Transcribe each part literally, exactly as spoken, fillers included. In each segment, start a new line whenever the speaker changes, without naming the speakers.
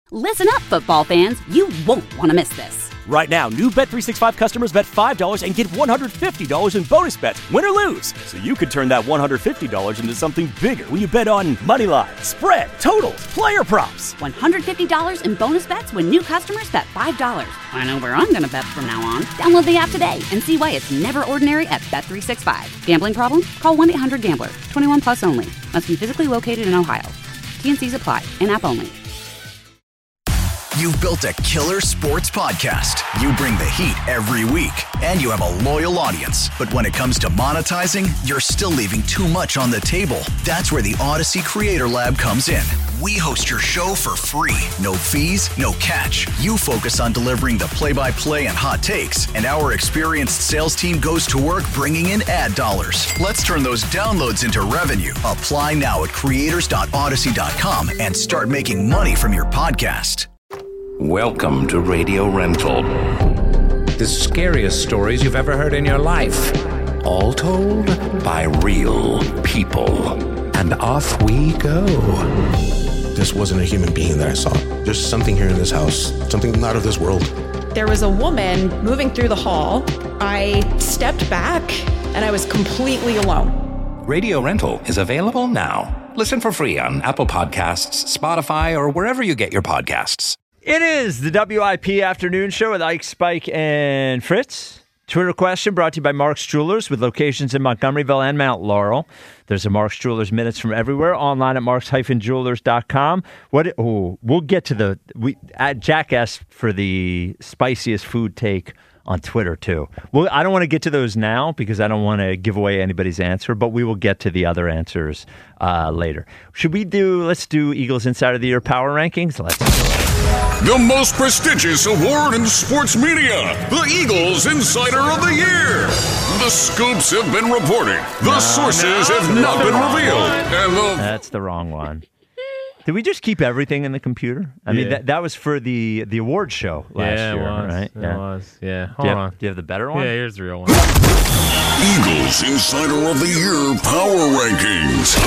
Listen up, football fans. You won't want to miss this.
Right now, new Bet three sixty-five customers bet five dollars and get one hundred fifty dollars in bonus bets, win or lose. So you could turn that one hundred fifty dollars into something bigger when you bet on money line, spread, totals, player props.
one hundred fifty dollars in bonus bets when new customers bet five dollars. I know where I'm going to bet from now on. Download the app today and see why it's never ordinary at Bet three sixty-five. Gambling problem? Call one eight hundred gambler. twenty-one plus only. Must be physically located in Ohio. T N Cs apply. In-app only.
You've built a killer sports podcast. You bring the heat every week, and you have a loyal audience. But when it comes to monetizing, you're still leaving too much on the table. That's where the Odyssey Creator Lab comes in. We host your show for free. No fees, no catch. You focus on delivering the play-by-play and hot takes, and our experienced sales team goes to work bringing in ad dollars. Let's turn those downloads into revenue. Apply now at creators dot odyssey dot com and start making money from your podcast.
Welcome to Radio Rental. The scariest stories you've ever heard in your life. All told by real people. And off we go.
This wasn't a human being that I saw. There's something here in this house, something not of this world.
There was a woman moving through the hall. I stepped back and I was completely alone.
Radio Rental is available now. Listen for free on Apple Podcasts, Spotify, or wherever you get your podcasts.
It is the W I P Afternoon Show with Ike, Spike, and Fritz. Twitter question brought to you by Mark's Jewelers with locations in Montgomeryville and Mount Laurel. There's a Mark's Jewelers Minutes from everywhere online at marks dash jewelers dot com. What? Oh, we'll get to the we. Uh, Jack asked for the spiciest food take on Twitter too. Well, I don't want to get to those now because I don't want to give away anybody's answer, but we will get to the other answers uh, later. Should we do? Let's do Eagles Insider of the Year Power Rankings. Let's do it.
The most prestigious award in sports media, the Eagles Insider of the Year. The scoops have been reported, the no, sources no, have no, not been revealed, and the...
That's the wrong one. Did we just keep everything in the computer? I yeah. mean, that that was for the the award show last
yeah,
year,
it was.
right?
It
yeah,
it was. Yeah. Hold
do you,
on.
Have, do you have the better one?
Yeah, here's the real one.
Eagles Insider of the Year Power Rankings.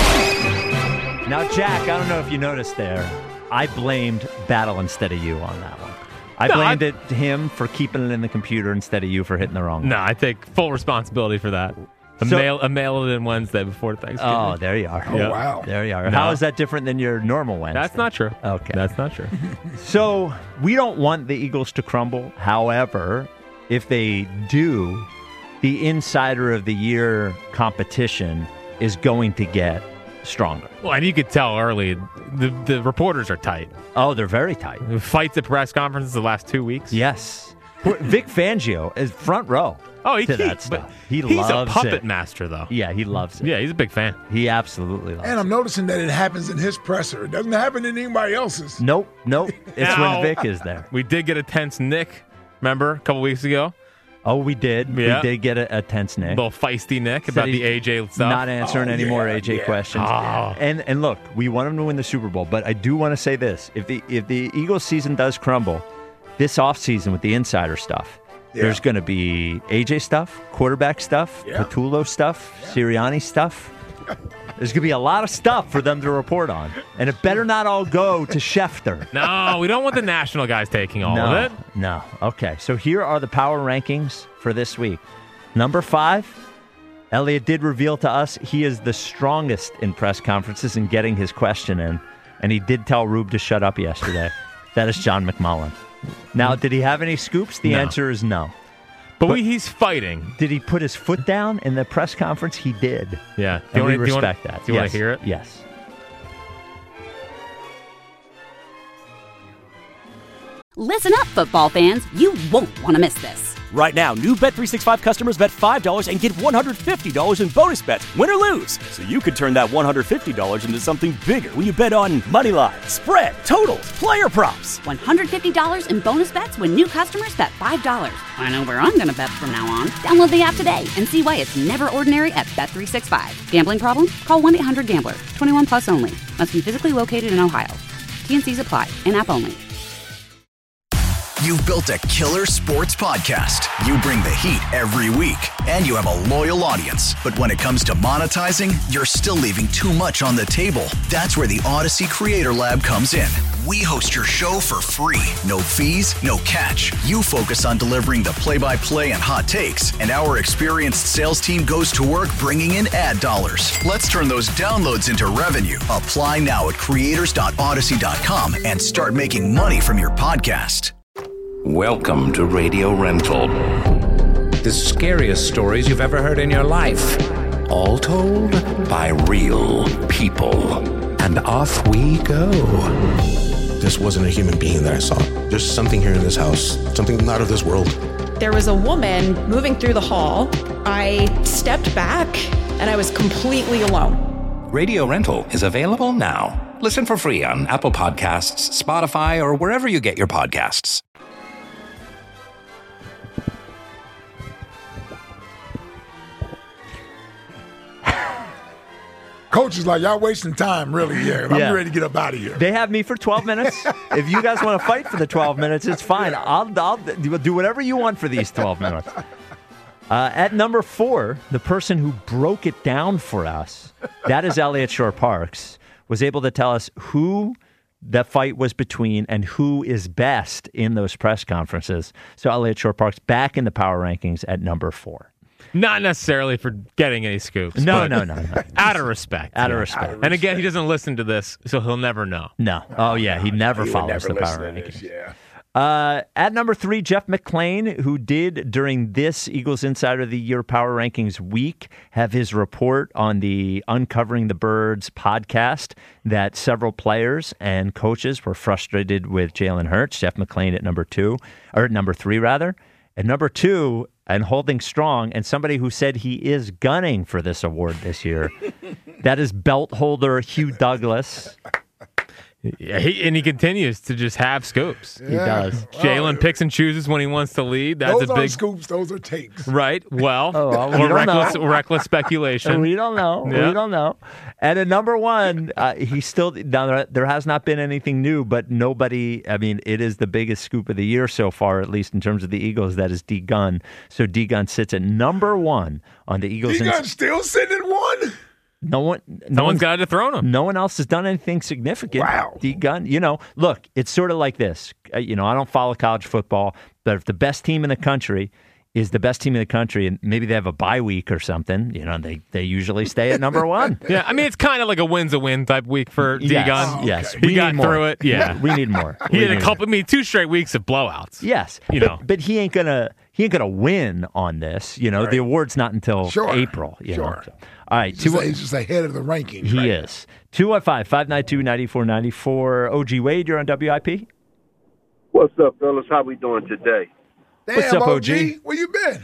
Now, Jack, I don't know if you noticed there, I blamed Battle instead of you on that one. I no, blamed I, it to him for keeping it in the computer instead of you for hitting the wrong one.
No, I take full responsibility for that. I so, mail, mailed it in Wednesday before Thanksgiving.
Oh, there you are.
Oh, yep. Wow.
There you are.
No.
How is that different than your normal Wednesday?
That's not true.
Okay.
That's not true.
So, we don't want the Eagles to crumble. However, if they do, the Insider of the Year competition is going to get stronger.
Well, and you could tell early, the, the reporters are tight.
Oh, they're very tight.
Fights at press conferences the last two weeks.
Yes. Vic Fangio is front row.
Oh, he,
to
he,
that stuff. He
he's
loves
a puppet
it.
master, though.
Yeah, he loves it.
Yeah, he's a big fan.
He absolutely loves it.
And I'm noticing that it happens in his presser. It doesn't happen in anybody else's.
Nope, nope. It's
now,
when Vic is there.
We did get a tense Nick, remember, a couple weeks ago?
Oh, we did.
Yeah.
We did get a, a tense Nick.
A little feisty Nick about the A J stuff.
Not answering
oh,
any
yeah,
more A J
yeah.
questions.
Oh.
And and look, we want him to win the Super Bowl, but I do want to say this. If the if the Eagles season does crumble, this offseason with the insider stuff, yeah. there's going to be A J stuff, quarterback stuff, yeah. Patullo stuff, yeah. Sirianni stuff. There's going to be a lot of stuff for them to report on. And it better not all go to Schefter.
No, we don't want the national guys taking all
no,
of it.
No. Okay, so here are the power rankings for this week. Number five, Elliot did reveal to us he is the strongest in press conferences in getting his question in. And he did tell Rube to shut up yesterday. That is John McMullen. Now, did he have any scoops? The
no.
answer is no.
But, but we, he's fighting.
Did he put his foot down in the press conference? He did.
Yeah.
And
wanna,
we respect
do you wanna,
that.
Do you
yes.
want to hear it?
Yes.
Listen up, football fans. You won't want to miss this.
Right now, new Bet three sixty-five customers bet five dollars and get one hundred fifty dollars in bonus bets, win or lose. So you could turn that one hundred fifty dollars into something bigger when you bet on money line, spread, totals, player props.
one hundred fifty dollars in bonus bets when new customers bet five dollars. I know where I'm going to bet from now on. Download the app today and see why it's never ordinary at Bet three sixty-five. Gambling problem? Call one eight hundred gambler. twenty-one plus only. Must be physically located in Ohio. T N Cs apply. In-app only.
You've built a killer sports podcast. You bring the heat every week, and you have a loyal audience. But when it comes to monetizing, you're still leaving too much on the table. That's where the Odyssey Creator Lab comes in. We host your show for free. No fees, no catch. You focus on delivering the play-by-play and hot takes, and our experienced sales team goes to work bringing in ad dollars. Let's turn those downloads into revenue. Apply now at creators dot odyssey dot com and start making money from your podcast.
Welcome to Radio Rental. The scariest stories you've ever heard in your life. All told by real people. And off we go.
This wasn't a human being that I saw. There's something here in this house, something not of this world.
There was a woman moving through the hall. I stepped back and I was completely alone.
Radio Rental is available now. Listen for free on Apple Podcasts, Spotify, or wherever you get your podcasts.
Coach is like, y'all wasting time, really. Yeah, I'm
Yeah.
ready to get up out of here.
They have me for twelve minutes. If you guys want to fight for the twelve minutes, it's fine. I'll, I'll do whatever you want for these twelve minutes. Uh, at number four, the person who broke it down for us, that is Elliot Shore-Parks, was able to tell us who the fight was between and who is best in those press conferences. So Elliot Shore-Parks back in the power rankings at number four.
Not necessarily for getting any scoops.
No,
but
no, no, no.
Out of respect.
Out of
yeah.
respect.
And again, he doesn't listen to this, so he'll never know.
No. Oh, yeah. He never
He would
follows
never
the power
listen to
rankings.
this, yeah.
Uh, at number three, Jeff McClain, who did during this Eagles Insider of the Year Power Rankings week have his report on the Uncovering the Birds podcast that several players and coaches were frustrated with Jalen Hurts. Jeff McClain at number two, or at number three, rather. At number two, and holding strong, and somebody who said he is gunning for this award this year, that is belt holder Hugh Douglas.
Yeah, he, and he continues to just have scoops.
Yeah.
He does.
Jalen
Oh,
picks and chooses when he wants to lead. That's
those
a
aren't
big
scoops. Those are takes.
right. Well,
Oh, well, we
or
don't
reckless,
know.
reckless speculation.
We don't know.
Yeah.
We don't know. And at number one, uh, he still now there, there has not been anything new, but nobody. I mean, it is the biggest scoop of the year so far, at least in terms of the Eagles. That is D Gunn. So D Gunn sits at number one on the Eagles.
You
ins-
got still sitting at one?
no one. No
Someone's
one's
got to dethrone him.
No one else has done anything significant.
Wow.
D Gunn. You know, look, it's sort of like this. Uh, You know, I don't follow college football, but if the best team in the country is the best team in the country, and maybe they have a bye week or something, you know, they, they usually stay at number one.
Yeah, I mean, it's kind of like a win's a win type week for D
Yes,
Gun.
yes.
He
We
got
need more.
through it. Yeah.
We need more.
He
We
had a
need
couple, I mean, two straight weeks of blowouts.
Yes,
You
but,
know.
but he ain't gonna he ain't gonna win on this. You know, the award's not until
Sure.
April. You know?
Sure.
So, all right,
He's
two,
just, he's just ahead of the rankings.
he
right
is two one five five nine two ninety four ninety four. O G Wade, you're on W I P.
What's up, fellas? How we doing today?
now.
What's
Damn,
up,
O
O G?
G? Where you been?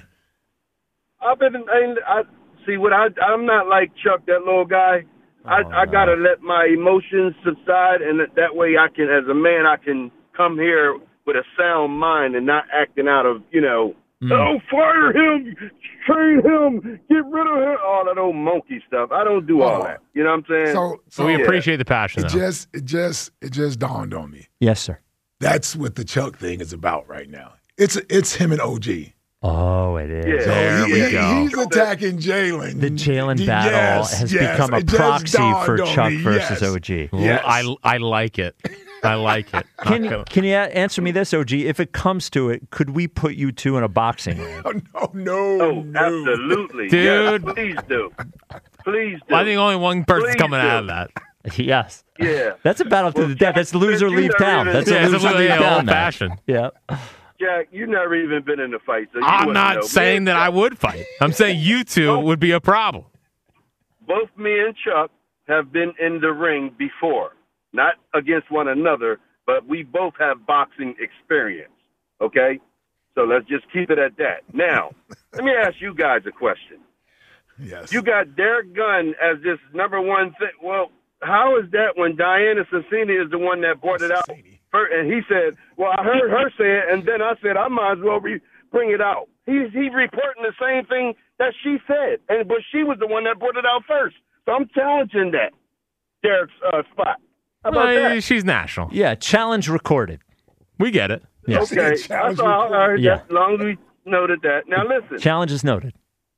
I've been. I, I see what I. I'm not like Chuck, that little guy. I,
Oh,
I gotta let my emotions subside, and that, that way I can, as a man, I can come here with a sound mind and not acting out of, you know,
Mm.
oh, fire him, trade him, get rid of him, all that old monkey stuff. I don't do all
Oh.
that. You know what I'm saying?
So, so
we
yeah.
appreciate the passion,
it
though.
just, it just, it just dawned on me.
Yes, sir.
That's what the Chuck thing is about right now. It's it's him and O G.
Oh, it is.
Yeah.
There
he,
we
he-
go.
He's attacking Jalen.
The Jalen battle
Yes,
has
yes.
become a
It just
proxy
dawned
for
on
Chuck
me,
versus
yes.
O G.
Yes.
I, I like it. I like it.
Can
Not
you,
gonna-
can you answer me this, O G? If it comes to it, could we put you two in a boxing ring?
Oh, no, no,
oh,
no.
absolutely,
Dude.
Yes, please do, please do.
I think only one person's
Please
coming
do.
out of that.
Yes.
Yeah.
That's a battle to
Well,
the death. That's loser
you
leave
never
town.
even-
That's
Yeah,
a
it's a
loser
little
leave
yeah,
town.
old
match.
fashioned.
Yeah.
Jack, you never even been in a fight, so you
I'm
wouldn't
not
know.
saying
Me
that
and
I
Chuck-
would fight. I'm saying you two would be a problem.
Both me and Chuck have been in the ring before, not against one another, but we both have boxing experience. Okay, so let's just keep it at that. Now, let me ask you guys a question.
Yes.
You got Derek Gunn as this number one thing. Well, how is that when Diana Sassini is the one that brought it out? First, and he said, well, I heard her say it, and then I said, I might as well re- bring it out. He's, he's reporting the same thing that she said, and but she was the one that brought it out first. So I'm challenging that, Derek's uh, spot. How about
Well,
that?
she's national.
Yeah, challenge recorded.
We get it.
Yeah.
Okay, that's all. All right,
Yeah.
as long as we noted that. Now listen,
Challenge is noted.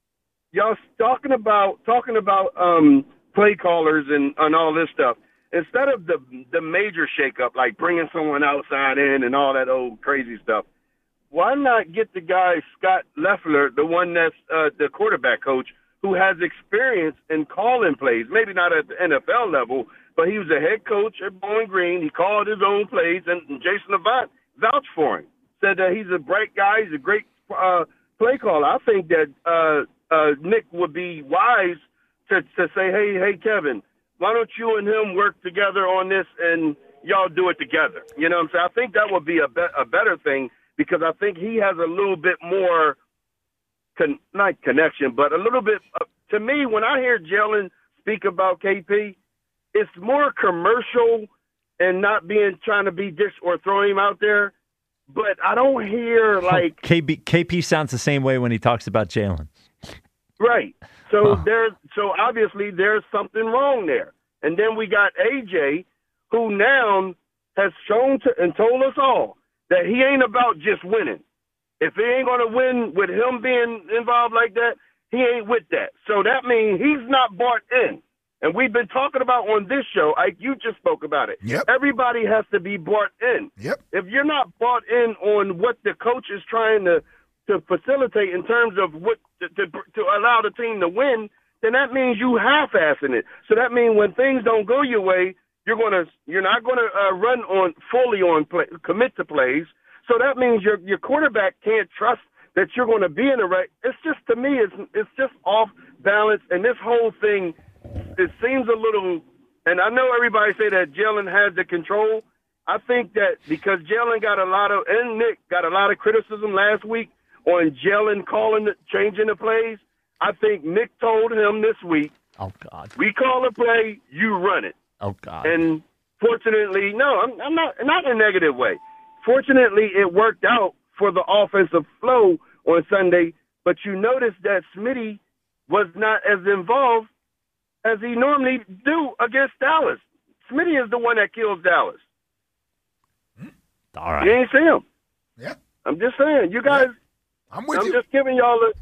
y'all talking about talking about um, play callers and, and all this stuff. Instead of the the major shakeup, like bringing someone outside in and all that old crazy stuff, why not get the guy Scott Leffler, the one that's uh, the quarterback coach, who has experience in calling plays, maybe not at the N F L level, but he was a head coach at Bowling Green. He called his own plays, and Jason Avant vouched for him, said that he's a bright guy, he's a great uh, play caller. I think that uh, uh, Nick would be wise to, to say, hey, hey, Kevin, why don't you and him work together on this and y'all do it together? You know what I'm saying? I think that would be a, be- a better thing because I think he has a little bit more, con- not connection, but a little bit, uh, to me, when I hear Jalen speak about K P, it's more commercial and not being trying to be dish or throwing him out there. But I don't hear like
K B, K P sounds the same way when he talks about Jalen.
right. So
Huh.
there's so obviously there's something wrong there. And then we got A J, who now has shown to and told us all that he ain't about just winning. If he ain't going to win with him being involved like that, he ain't with that. So that means he's not bought in. And we've been talking about on this show, Ike, you just spoke about it.
Yep.
Everybody has to be bought in.
Yep.
If you're not bought in on what the coach is trying to, to facilitate in terms of what to, to, to allow the team to win, then that means you half-assing it. So that means when things don't go your way, you're gonna you're not gonna uh, run on fully on play, commit to plays. So that means your your quarterback can't trust that you're going to be in the right. It's just to me, it's it's just off balance, and this whole thing, it seems a little. And I know everybody say that Jalen has the control. I think that because Jalen got a lot of, and Nick got a lot of criticism last week on Jalen calling, the, changing the plays. I think Nick told him this week,
Oh, God.
we call a play, you run it.
Oh, God.
And fortunately, no, I'm, I'm not not in a negative way. Fortunately, it worked out for the offensive flow on Sunday, but you notice that Smitty was not as involved as he normally do against Dallas. Smitty is the one that kills Dallas.
All right.
You ain't see him.
Yeah.
I'm just saying, you guys.
I'm with
I'm
you.
just giving y'all a.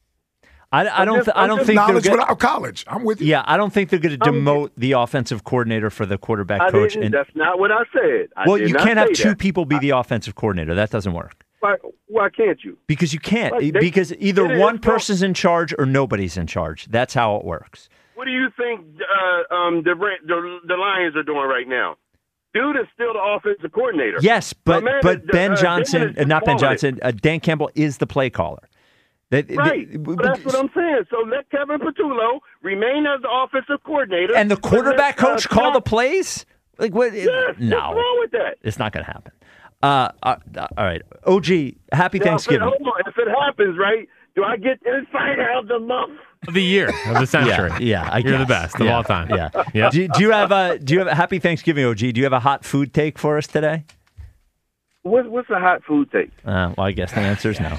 I, I don't.
just-
Th- I
I'm
don't
just
think they're
Knowledge
gonna,
without college. I'm with you.
Yeah, I don't think they're going to
I'm-
demote the offensive coordinator for the quarterback
I
coach.
didn't,
And
that's not what I said. I
well,
did
you
not
can't have
say
two
that.
people be the offensive coordinator. That doesn't work
Why, why can't you?
because you can't.
Right, they-
because either
it is
one
wrong.
person's in charge or nobody's in charge. That's how it works.
What do you think uh, um, the, Ra- the the Lions are doing right now? Dude is still the offensive coordinator.
Yes, but
My man
but
is-
Ben
uh,
Johnson,
Dan is
uh, not Ben
calling it.
Johnson, uh, Dan Campbell is the play caller. That,
Right.
th-
But that's what I'm saying. So let Kevin Patullo remain as the offensive coordinator.
and the quarterback
But let, uh,
coach call the
Scott-
plays? Like what?
Yes,
no,
what's wrong with that?
it's not going to happen. Uh, uh, all right, O G, happy
Now,
Thanksgiving.
If it, hold on. If it happens, right, do I get inside of the month?
Of the year, of the century.
Yeah, yeah, I
You're the
guess.
best of
Yeah,
all time.
Yeah.
Yep.
Do, do you have a Do you have a happy Thanksgiving, O G? Do you have a hot food take for us today?
What, what's a hot food take?
Uh, well, I guess the answer is no.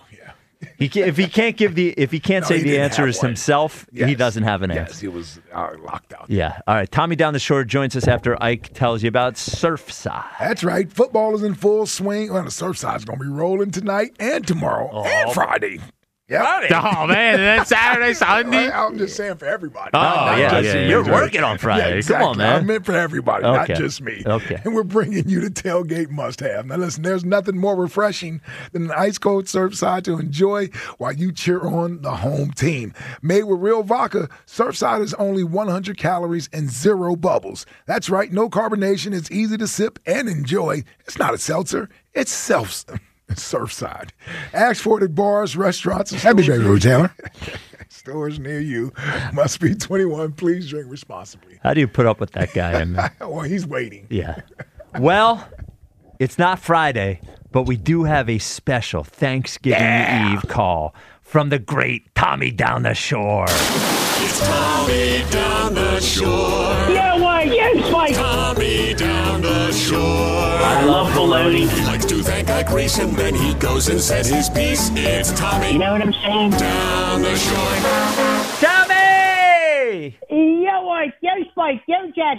He can, if he can't give the if he can't
No,
say
he
the
didn't
answer
have
is
one.
himself, he
Yes.
doesn't have an
Yes,
answer.
he was uh, locked out.
Yeah. All right. Tommy down the shore joins us after Ike tells you about Surfside.
That's right. Football is in full swing. Well, the Surfside's going to be rolling tonight and tomorrow and Friday. Yeah.
Oh, man. And then Saturday, Sunday.
I'm just saying for everybody.
Oh,
Not
yeah,
just
so
me.
you're working on Friday.
Yeah,
Come
exactly.
on, man.
I meant for everybody,
Okay.
not just me.
Okay.
And we're bringing you the tailgate must-have. Now, listen, there's nothing more refreshing than an ice-cold Surfside to enjoy while you cheer on the home team. Made with real vodka, Surfside is only one hundred calories and zero bubbles. That's right, no carbonation. It's easy to sip and enjoy. It's not a seltzer. It's self Surfside. Ask for it at bars, restaurants, and
Happy
stores.
birthday, Taylor.
Stores near you. Must be twenty-one. Please drink responsibly.
How do you put up with that guy? I mean,
Well, he's waiting.
yeah. Well, it's not Friday, but we do have a special Thanksgiving Eve call from the great Tommy down the shore.
It's Tommy down the shore.
Yeah, why? Yes, Mike.
Tommy down the shore.
I love baloney.
He likes to thank Ike Reese and then he goes and says his piece. It's Tommy
You know what I'm saying?
down the shore.
Tommy! Tommy.
Yo, what? Yo, Spike. Yo, Jack.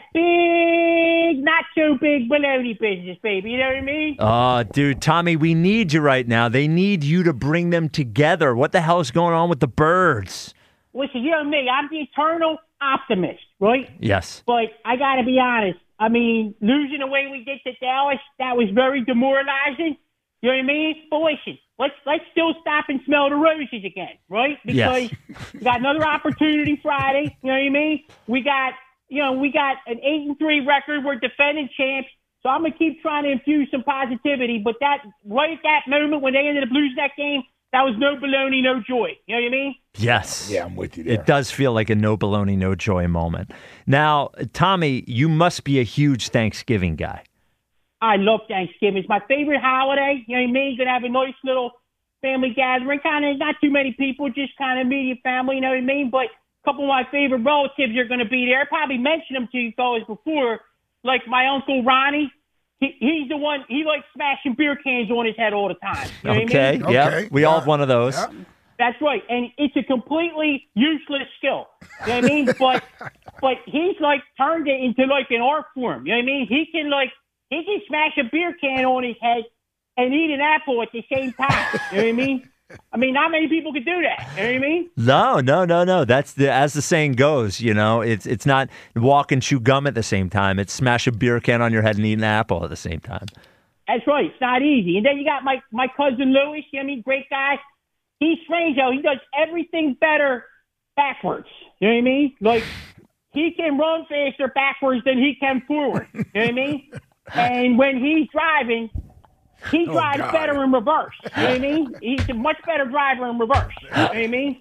Big, not so big baloney business, baby. You know what I mean?
Oh, dude, Tommy, we need you right now. They need you to bring them together. What the hell is going on with the Birds?
Listen, you know me. I'm the eternal optimist, right?
Yes.
But I got to be honest. I mean, losing the way we did to Dallas, that was very demoralizing. You know what I mean? But listen, let's let's still stop and smell the roses again, right? Because
yes.
we got another opportunity Friday. You know what I mean? We got, you know, we got an eight and three record. We're defending champs. So I'm gonna keep trying to infuse some positivity. But that right at that moment when they ended up losing that game, that was no baloney, no joy. You know what I mean?
Yes.
Yeah, I'm with you there.
It does feel like a no baloney, no joy moment. Now, Tommy, you must be a huge Thanksgiving guy.
I love Thanksgiving. It's my favorite holiday. You know what I mean? Gonna have a nice little family gathering. Kind of not too many people, just kind of immediate family. You know what I mean? But a couple of my favorite relatives are going to be there. I probably mentioned them to you fellas before, like my uncle Ronnie. He, he's the one. He likes smashing beer cans on his head all the time. You know
okay.
What I mean?
Yeah.
Okay.
We
Yeah.
all have one of those.
Yeah.
That's right, and it's a completely useless skill. You know what I mean? But but he's like turned it into like an art form. You know what I mean? He can like he can smash a beer can on his head and eat an apple at the same time. You know what I mean? I mean, not many people could do that. You know what I mean?
No, no, no, no. That's the as the saying goes. You know, it's it's not walk and chew gum at the same time. It's smash a beer can on your head and eat an apple at the same time.
That's right. It's not easy. And then you got my my cousin Louis. You know what I mean? Great guy. He's strange though. He does everything better backwards. You know what I mean? Like he can run faster backwards than he can forward. You know what I mean? And when he's driving, he
Oh,
drives
God.
better in reverse. You know what I mean? He's a much better driver in reverse. You know what I mean?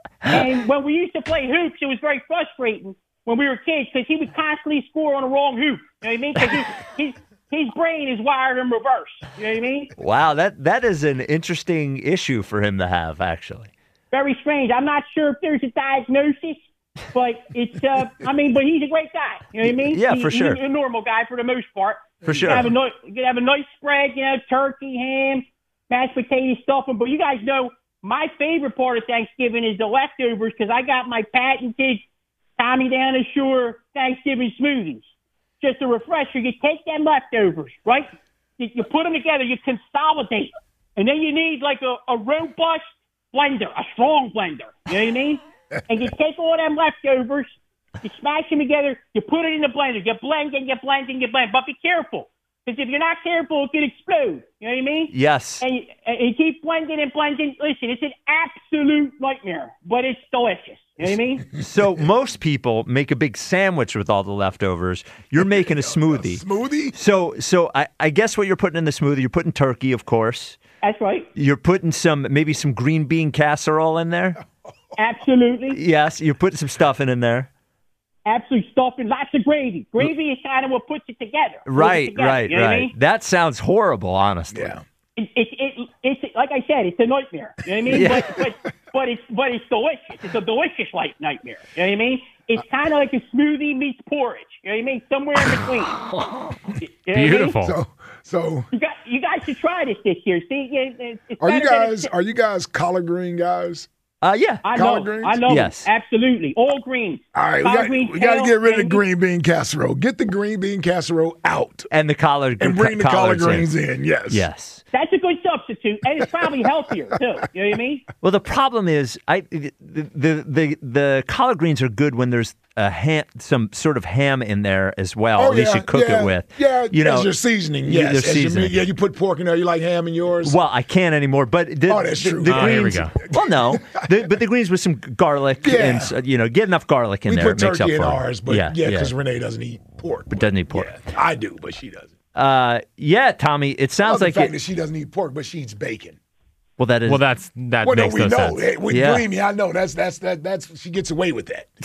And when we used to play hoops, it was very frustrating when we were kids because he would constantly score on the wrong hoop. You know what I mean? Because his, his, his brain is wired in reverse. You know what I mean?
Wow, that that is an interesting issue for him to have, actually.
Very strange. I'm not sure if there's a diagnosis, but it's, uh, I mean, but he's a great guy. You know what I mean?
Yeah,
He-
for sure.
He's a normal guy for the most part.
For
You
sure.
can have a, ni- you can have a nice spread, you know, turkey, ham, mashed potato stuffing. But you guys know my favorite part of Thanksgiving is the leftovers because I got my patented Tommy Down the Shore Thanksgiving smoothies. Just a refresher. You take them leftovers, right? You, you put them together. You consolidate. And then you need like a, a robust blender, a strong blender. You know what I mean? And you take all them leftovers, you smash them together, you put it in the blender, you blend and you blend and you blend. But be careful, because if you're not careful, it can explode. You know what I mean?
Yes.
And you, and you keep blending and blending. Listen, it's an absolute nightmare, but it's delicious. You know what I mean?
So most people make a big sandwich with all the leftovers. You're making a smoothie.
Smoothie?
So so I, I guess what you're putting in the smoothie, you're putting turkey, of course.
That's right.
You're putting some, maybe some green bean casserole in there.
Absolutely.
Yes, you're putting some stuffing in there.
Absolute stuffing, lots of gravy. Gravy is kind of what puts it together. Puts it
Right,
together,
right,
you know what I
right.
mean?
That sounds horrible, honestly.
Yeah.
It, it, it, it's like I said, it's a nightmare. You know what I mean?
Yeah.
But, but but it's but it's delicious. It's a delicious like nightmare. You know what I mean? It's kind of like a smoothie meets porridge. You know what I mean? Somewhere in between. You know what I mean?
Beautiful.
So, so
You got you guys should try this this year. See, it, it's
are you
better than
guys
it's-
are you guys collard green guys?
Uh, yeah.
I
collard
know.
greens?
I know.
Yes.
Absolutely. All greens.
All right, we
Collard
got,
greens,
we got to
kale,
get rid of the
and-
green bean casserole. Get the green bean casserole out
And the collard
and bring the collard greens in. Yes.
Yes.
That's a good substitute, and it's probably healthier too. You know what I mean?
Well, the problem is, I the the the, the collard greens are good when there's a ham, some sort of ham in there as well.
Oh,
At least
yeah,
you cook
yeah,
it with.
Yeah,
you know,
as your seasoning.
Yeah,
Yes,
their
as your
seasoning.
meat. Yeah, you put pork in there. You like ham in yours.
Well, I can't anymore. But the,
Oh, that's
the,
true.
the
Oh,
greens.
here we go.
Well, no, the, but the greens with some garlic
Yeah.
and uh, you know, get enough garlic in
we
there.
put
it makes up
turkey in
for it.
ours, but
yeah,
yeah,
yeah.
because Renee doesn't eat pork.
But doesn't eat pork.
Yeah, I do, but she doesn't.
Uh, yeah, Tommy. It sounds
Well,
like
the fact
it,
that she doesn't eat pork, but she eats bacon.
well, that is
Well, that's that
Well, no,
makes
we
no
know.
sense.
Hey, we,
Yeah.
Believe me, I know. That's that's that that's she gets away with that.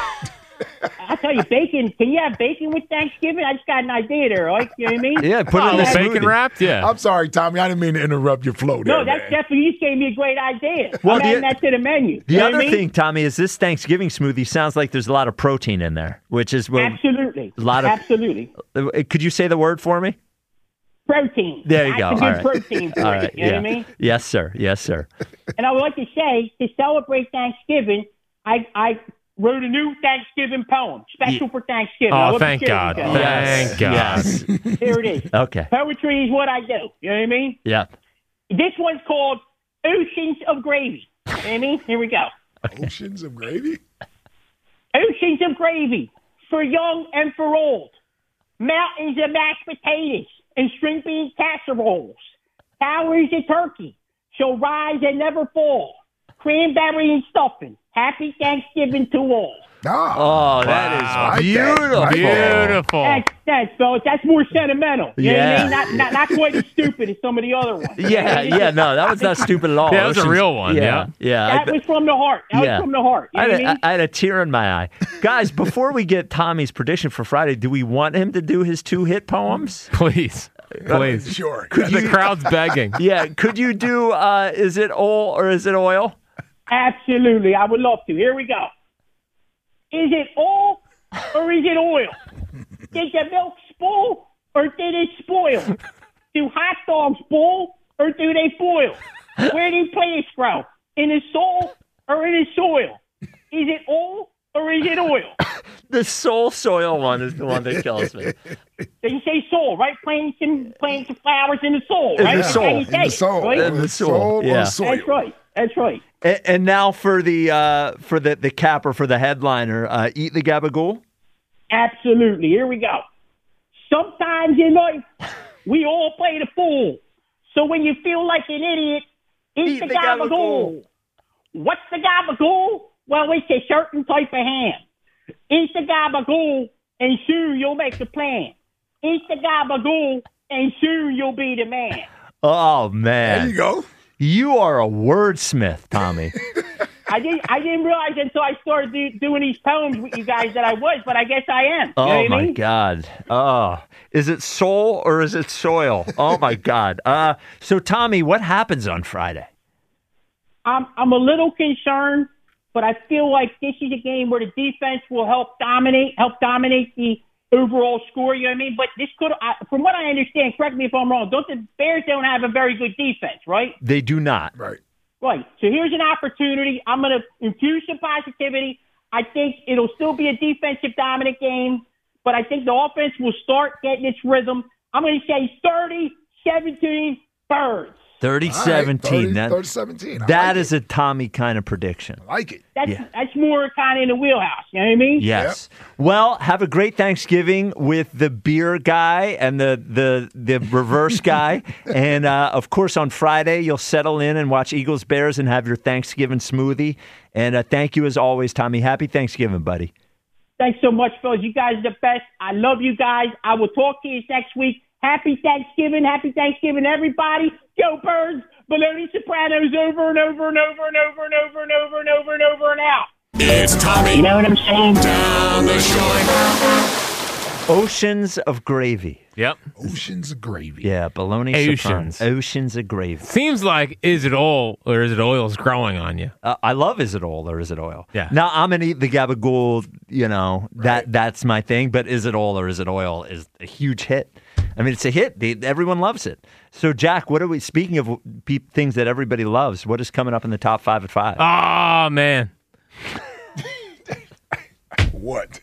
I'll tell you, bacon. Can you have bacon with Thanksgiving? I just got an idea there. Like, you know what I mean?
yeah. Put it
Oh,
in the
bacon
smoothie.
wrapped? Yeah.
I'm sorry, Tommy. I didn't mean to interrupt your flow there.
No, that's
man.
definitely. You just gave me a great idea.
Well,
I'm
the-
adding that to the menu.
The
You know what
other
I mean?
thing, Tommy, is this Thanksgiving smoothie sounds like there's a lot of protein in there, which is well,
Absolutely.
a lot of-
Absolutely.
uh, could you say the word for me?
Protein.
There you
That's
go.
a
All
good
right.
protein for
All
you.
right.
You know
yeah.
what I mean?
Yes, sir. Yes, sir.
And I would like to say, to celebrate Thanksgiving, I, I wrote a new Thanksgiving poem, special for Thanksgiving. I
Oh,
love to
thank
share
God.
with you guys.
Thank God.
Yes.
Here it is.
Okay.
Poetry is what I do. You know what I mean?
Yeah.
This one's called Oceans of Gravy. You know what I mean? Here we go.
Oceans of gravy?
Oceans of gravy for young and for old. Mountains of mashed potatoes and string bean casseroles. Towers of turkey shall rise and never fall. Cranberry and stuffing. Happy Thanksgiving to all.
Oh, that
Wow.
is beautiful.
Beautiful.
Thanks, thanks, fellas. That's more sentimental. You know what
Yeah.
I mean? Not, not, not quite as stupid as some of the other ones.
Yeah, yeah, no, that was not stupid at all.
Yeah, that was a
Oceans-
real one, yeah.
yeah.
That was from the heart. That
Yeah.
was from the heart. You
I
know
had,
what I
a,
mean?
I had a tear in my eye. Guys, before we get Tommy's prediction for Friday, do we want him to do his two hit poems?
Please. Please.
Sure.
Could
The
you,
crowd's begging.
yeah, could you do uh, is it oil or is it oil?
Absolutely. I would love to. Here we go. Is it oil or is it oil? Did the milk spoil or did it spoil? Do hot dogs boil or do they boil? Where do plants grow? In the soil or in the soil? Is it oil or is it oil?
The soul soil one is the one that kills me.
So you say soil, right? Plants and plants and flowers in the soil,
In
right?
the
That's
soil.
how you
In
say
the
it,
soul.
right?
In the soul,
Soul
yeah.
or soil.
That's right. That's right.
And, and now for the uh, for the the capper for the headliner, uh, eat the gabagool.
Absolutely. Here we go. Sometimes in life, we all play the fool. So when you feel like an idiot, eat,
Eat
the,
the
gabagool.
gabagool.
What's the gabagool? Well, it's a certain type of ham. Eat the gabagool, and soon you'll make the plan. Eat the gabagool, and soon you'll be the man.
Oh man,
There you go.
You are a wordsmith, Tommy.
I didn't. I didn't realize until I started do, doing these poems with you guys that I was, but I guess I am. You
Oh
know what
my
I mean?
God. Oh, is it soul or is it soil? Oh my God. Uh, so Tommy, what happens on Friday?
I'm I'm a little concerned, but I feel like this is a game where the defense will help dominate, help dominate the overall score. You know what I mean? But this could, I, from what I understand, correct me if I'm wrong. Don't the Bears don't have a very good defense, right?
They do not.
Right.
Right. So here's an opportunity. I'm going to infuse some positivity. I think it'll still be a defensive dominant game, but I think the offense will start getting its rhythm. I'm going to say thirty seventeen Birds.
thirty
All right,
seventeen.
thirty,
That-
thirty seventeen. I
that
like
is a Tommy kind of prediction.
I like it.
That's
Yeah.
that's more kind of in the wheelhouse. You know what I mean?
Yes. Well, have a great Thanksgiving with the beer guy and the the the reverse guy, and uh, of course on Friday you'll settle in and watch Eagles Bears and have your Thanksgiving smoothie. And uh, thank you as always, Tommy. Happy Thanksgiving, buddy.
Thanks so much, fellas. You guys are the best. I love you guys. I will talk to you next week. Happy Thanksgiving. Happy Thanksgiving, everybody. Go Birds. Baloney Sopranos over and over and over and over and over and over and over and over and out.
It's Tommy.
You know what I'm saying?
Down the shore.
Oceans of gravy.
Yep.
Oceans of gravy.
Yeah, bologna
Oceans.
sopranos. Oceans of gravy.
Seems like is it oil or is it oil is growing on you?
Uh, I love is it oil or is it oil?
Yeah.
Now I'm gonna eat the gabagool. You know that that's my thing. But is it oil or is it oil is a huge hit. I mean, it's a hit. They, everyone loves it. So, Jack, what are we? Speaking of pe- things that everybody loves, what is coming up in the top five at five?
Oh man.
What?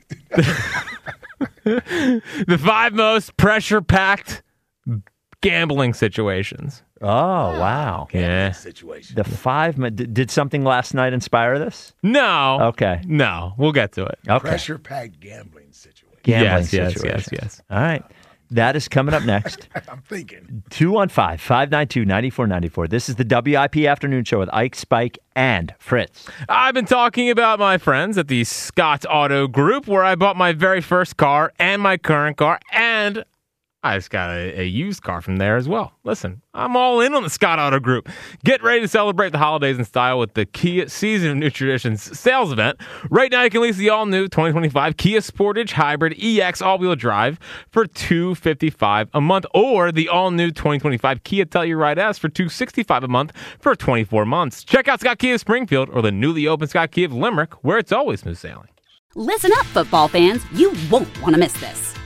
The five most pressure-packed gambling situations.
Oh, wow.
Yeah.
Situation.
The five. ma- Did, did something last night inspire this?
No.
Okay.
No. We'll get to it.
Okay.
Pressure packed gambling situation.
Gambling
yes, yes,
situations.
yes, yes.
All right. That is coming up next.
I'm thinking.
two one five, five nine two, nine four nine four. This is the W I P Afternoon Show with Ike, Spike, and Fritz.
I've been talking about my friends at the Scott Auto Group where I bought my very first car and my current car, and I just got a, a used car from there as well. Listen, I'm all in on the Scott Auto Group. Get ready to celebrate the holidays in style with the Kia Season of New Traditions sales event. Right now, you can lease the all-new twenty twenty-five Kia Sportage Hybrid E X all-wheel drive for two hundred fifty-five dollars a month, or the all-new twenty twenty-five Kia Telluride S for two hundred sixty-five dollars a month for twenty-four months. Check out Scott Kia Springfield or the newly opened Scott Kia of Limerick, where it's always smooth sailing.
Listen up, football fans. You won't want to miss this.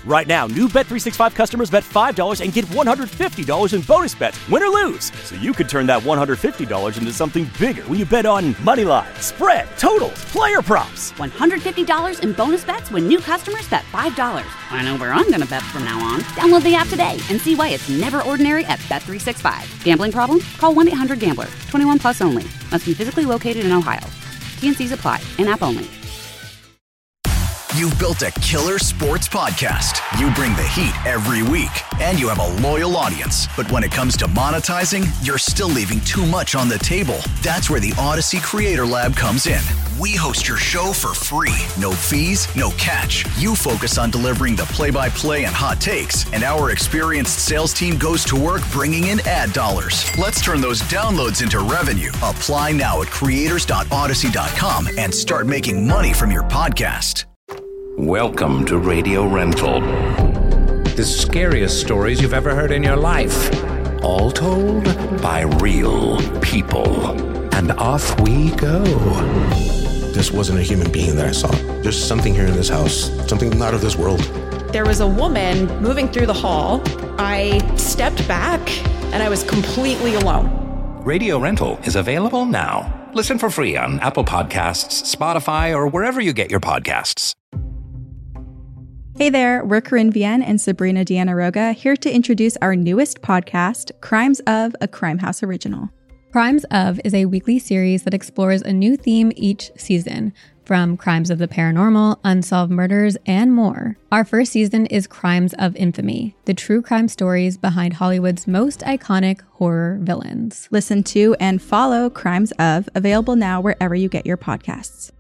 Right now, new Bet three sixty-five customers bet five dollars and get one hundred fifty dollars in bonus bets, win or lose. So you could turn that one hundred fifty dollars into something bigger when you bet on money line, spread, totals, player props.
one hundred fifty dollars in bonus bets when new customers bet five dollars. I know where I'm going to bet from now on. Download the app today and see why it's never ordinary at Bet three sixty-five. Gambling problem? Call one eight hundred gambler. twenty-one plus only. Must be physically located in Ohio. T N Cs apply. In-app only.
You've built a killer sports podcast. You bring the heat every week, and you have a loyal audience. But when it comes to monetizing, you're still leaving too much on the table. That's where the Odyssey Creator Lab comes in. We host your show for free. No fees, no catch. You focus on delivering the play-by-play and hot takes, and our experienced sales team goes to work bringing in ad dollars. Let's turn those downloads into revenue. Apply now at creators dot odyssey dot com and start making money from your podcast.
Welcome to Radio Rental. The scariest stories you've ever heard in your life. All told by real people. And off we go.
This wasn't a human being that I saw. There's something here in this house, something not of this world.
There was a woman moving through the hall. I stepped back and I was completely alone.
Radio Rental is available now. Listen for free on Apple Podcasts, Spotify, or wherever you get your podcasts.
Hey there, we're Corinne Vienne and Sabrina Deanna Roga, here to introduce our newest podcast, Crimes of, a Crime House original.
Crimes of is a weekly series that explores a new theme each season, from crimes of the paranormal, unsolved murders, and more. Our first season is Crimes of Infamy, the true crime stories behind Hollywood's most iconic horror villains.
Listen to and follow Crimes of, available now wherever you get your podcasts.